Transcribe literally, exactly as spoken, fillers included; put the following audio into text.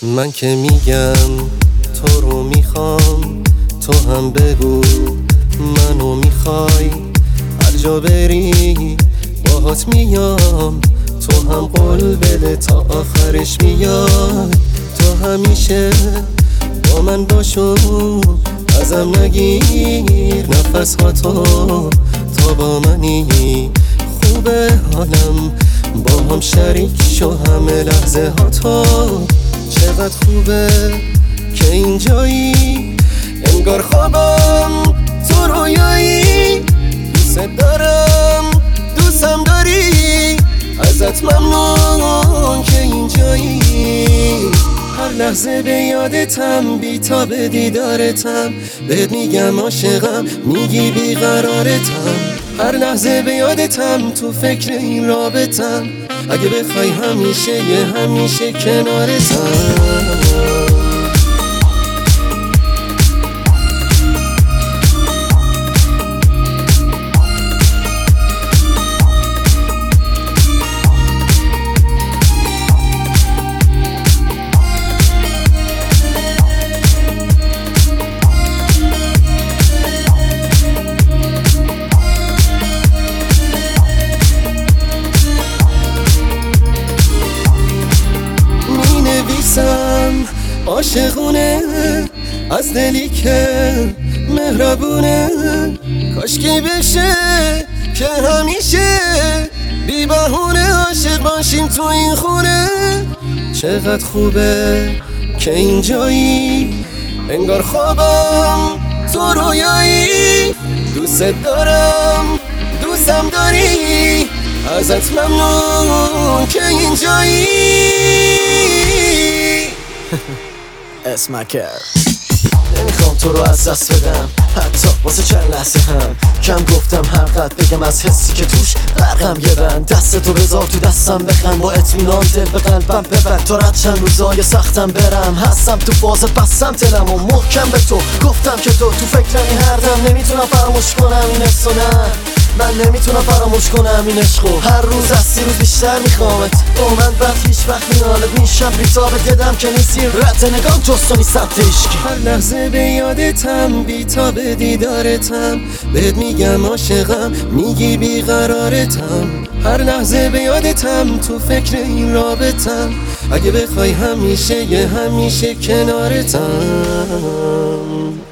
من که میگم تو رو میخوام، تو هم بگو منو میخوای. هر جا بری باهات میام، تو هم قول بده تا آخرش میاد. تو همیشه با من باشو، ازم نگیر نفس ها تو تا با منی. خوبه حالم با هم شریک شو همه لحظه ها تو. چقدر خوبه که اینجایی، انگار خوابم تو رویایی. دوست دارم دوستم داری، ازت ممنون که اینجایی. هر لحظه به یادتم، بی تا به دیدارتم. بهت میگم عاشقم، میگی بیقرارتم. هر لحظه به یادتم، تو فکر این رابطم. اگه بخوای همیشه یه همیشه کنارتم. عاشقونه از دلی که مهربونه، کاشکی بشه که همیشه بی بهونه عاشق باشیم تو این خونه. چقدر خوبه که اینجایی، انگار خوابم تو رویایی. دوست دارم دوستم داری، ازت ممنون که اینجایی. اسمکر نمیخوام تو رو از دست بدم، حتی واسه چند لحظه هم. کم گفتم هر قد بگم از حسی که توش برقم یه بند. دست تو بذار تو دستم بخند، با اطمینان دل به قلبم ببند. تا رد چند روزای سختم برم، هستم تو فازت بستم دلم و محکم به تو گفتم که تو تو فکرمی هر دم. نمیتونم فراموش کنم این حسو، نه من نمیتونم فراموش کنم این عشقو. هر روز از سی روز بیشتر میخوامت، با من بعد هیچ وقت میالت میشم بیتابت. دیدم که نیستی رد نگام جستو نیستم تشکی. هر لحظه به یادتم، بی تا به دیدارتم. بهت میگم عاشقم، میگی بیقرارتم. هر لحظه به یادتم، تو فکر این رابطم. اگه بخوای همیشه یه همیشه کنارتم.